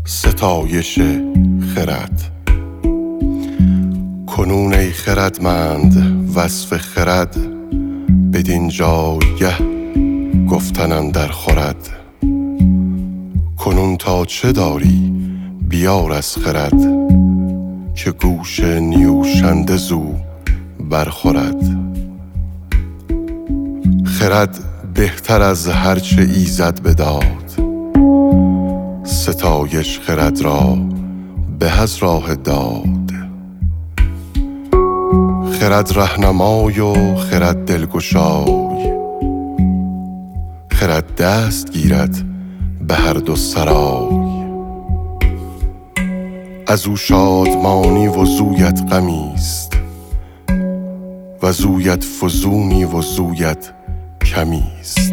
ستایش خرد. کنون ای خردمند وصف خرد، بدین جایگه گفتن اندر خورد. کنون تا چه داری بیار از خرد، که گوش نیوشنده زو برخورد. خرد بهتر از هرچه ایزد بداد، ستایش خرد را به از راه داد. خرد رهنمای و خرد دلگشای، خرد دست گیرد به هر دو سرای. از او شادمانی و زویت غمیست، و زویت فزونی و زویت کمیست.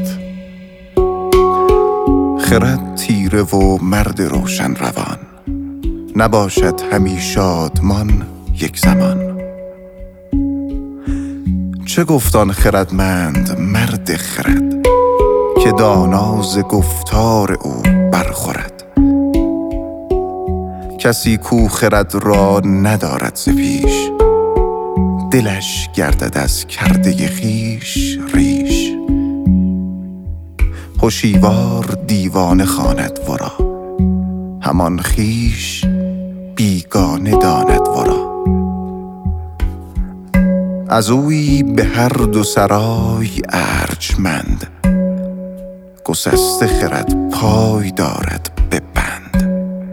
خرد تیره و مرد روشن روان، نباشد همی شادمان یک زمان. چه گفتان خردمند مرد خرد، که دانا ز گفتار او برخورد. کسی کو خرد را ندارد ز پیش، دلش گردد از کرده خویش ریش. هشیوار دیوانه خواند ورا، همان خویش بیگانه داند ورا. از اویی به هر دو سرای ارجمند، گسسته خرد پای دارد به بند.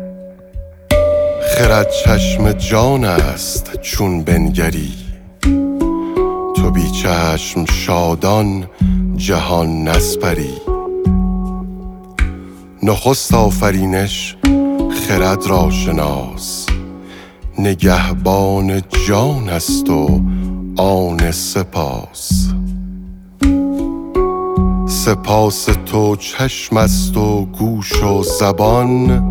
خرد چشم جان است چون بنگری، تو بی چشم شادان جهان نسپری. نخست آفرینش خرد را شناس، نگهبان جان است و آن سپاس. سپاس تو چشم است و گوش و زبان،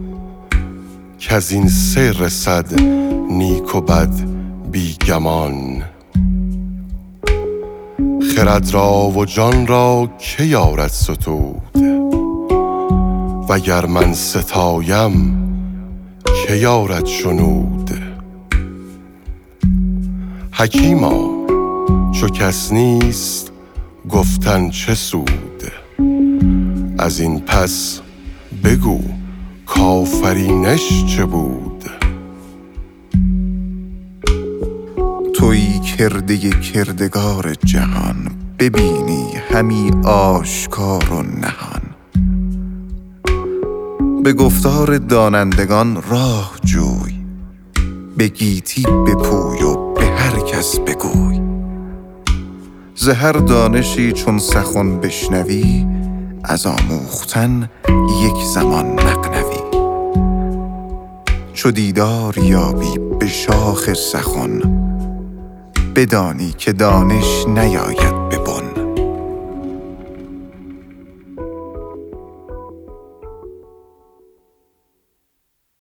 کز این سه رسد نیک و بد بی گمان. خرد را و جان را که یارد ستود، وگر من ستایم که یارد شنود. حکیما چو کس نیست گفتن چه سود، از این پس بگو کآفرینش چه بود. تویی کرده کردگار جهان، ببینی همی آشکار و نهان. به گفتار دانندگان راه جوی، به گیتی بپوی و به هر کس بگوی. ز هر دانشی چون سخن بشنوی، از آموختن یک زمان نغنوی. چو دیدار یابی به شاخ سخن، بدانی که دانش نیاید